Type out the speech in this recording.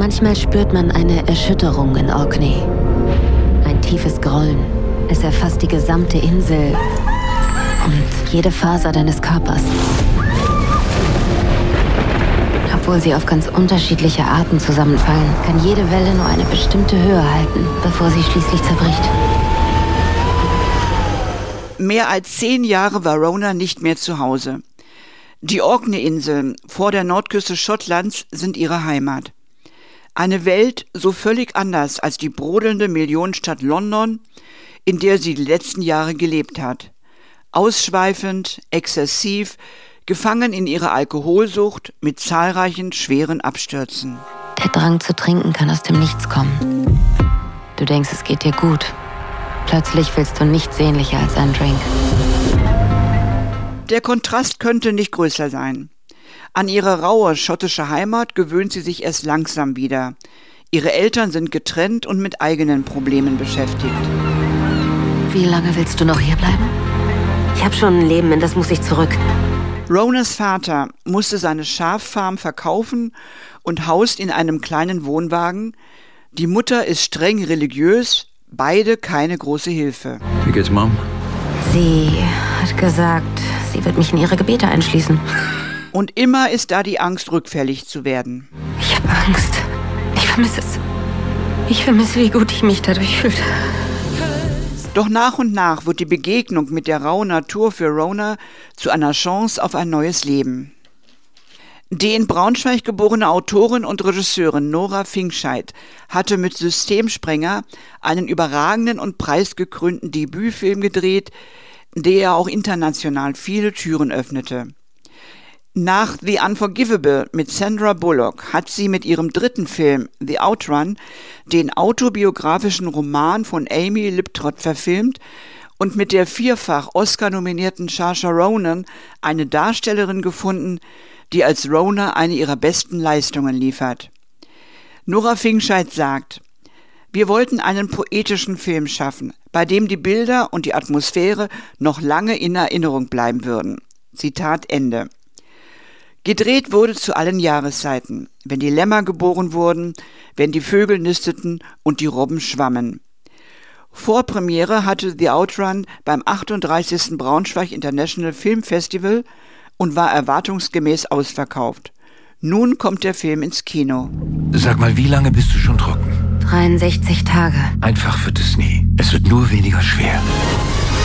Manchmal spürt man eine Erschütterung in Orkney. Ein tiefes Grollen. Es erfasst die gesamte Insel und jede Faser deines Körpers. Obwohl sie auf ganz unterschiedliche Arten zusammenfallen, kann jede Welle nur eine bestimmte Höhe halten, bevor sie schließlich zerbricht. Mehr als 10 Jahre war Rona nicht mehr zu Hause. Die Orkney-Inseln vor der Nordküste Schottlands sind ihre Heimat. Eine Welt so völlig anders als die brodelnde Millionenstadt London, in der sie die letzten Jahre gelebt hat. Ausschweifend, exzessiv, gefangen in ihrer Alkoholsucht mit zahlreichen schweren Abstürzen. Der Drang zu trinken kann aus dem Nichts kommen. Du denkst, es geht dir gut. Plötzlich willst du nichts sehnlicher als einen Drink. Der Kontrast könnte nicht größer sein. An ihre raue schottische Heimat gewöhnt sie sich erst langsam wieder. Ihre Eltern sind getrennt und mit eigenen Problemen beschäftigt. Wie lange willst du noch hier bleiben? Ich habe schon ein Leben, in das muss ich zurück. Ronas Vater musste seine Schaffarm verkaufen und haust in einem kleinen Wohnwagen. Die Mutter ist streng religiös, beide keine große Hilfe. Wie geht's, Mom? Sie hat gesagt, sie wird mich in ihre Gebete einschließen. Und immer ist da die Angst, rückfällig zu werden. Ich habe Angst. Ich vermisse es. Ich vermisse, wie gut ich mich dadurch fühlte. Doch nach und nach wird die Begegnung mit der rauen Natur für Rona zu einer Chance auf ein neues Leben. Die in Braunschweig geborene Autorin und Regisseurin Nora Finkscheid hatte mit Systemsprenger einen überragenden und preisgekrönten Debütfilm gedreht, der auch international viele Türen öffnete. Nach The Unforgivable mit Sandra Bullock hat sie mit ihrem dritten Film The Outrun den autobiografischen Roman von Amy Liptrot verfilmt und mit der 4-fach Oscar-nominierten Saoirse Ronan eine Darstellerin gefunden, die als Rona eine ihrer besten Leistungen liefert. Nora Finkscheid sagt: Wir wollten einen poetischen Film schaffen, bei dem die Bilder und die Atmosphäre noch lange in Erinnerung bleiben würden. Zitat Ende. Gedreht wurde zu allen Jahreszeiten, wenn die Lämmer geboren wurden, wenn die Vögel nisteten und die Robben schwammen. Vorpremiere hatte The Outrun beim 38. Braunschweig International Film Festival und war erwartungsgemäß ausverkauft. Nun kommt der Film ins Kino. Sag mal, wie lange bist du schon trocken? 63 Tage. Einfach wird es nie. Es wird nur weniger schwer.